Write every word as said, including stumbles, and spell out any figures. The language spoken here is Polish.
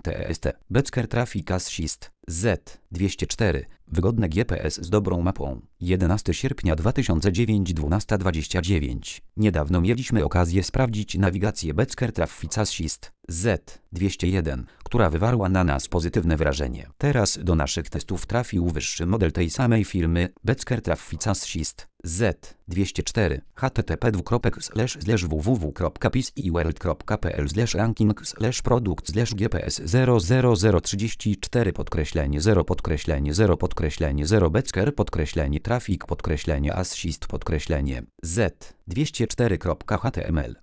test. Becker Traffic Assist Z dwieście cztery. Wygodne G P S z dobrą mapą. jedenastego sierpnia dwa tysiące dziewiątego, dwunasta dwadzieścia dziewięć. Niedawno mieliśmy okazję sprawdzić nawigację Becker Traffic Assist Z dwieście jeden, która wywarła na nas pozytywne wrażenie. Teraz do naszych testów trafił wyższy model tej samej firmy, Becker Traffic Assist Z dwieście cztery. h t t p dwukropek slash slash w w w kropka pisworld kropka p l slash ranking slash produkt slash g p s zero zero zero trzydzieści cztery podkreślenie zero podkreślenie zero podkreślenie zero Becker podkreślenie trafik podkreślenie assist podkreślenie z dwieście cztery kropka h t m l.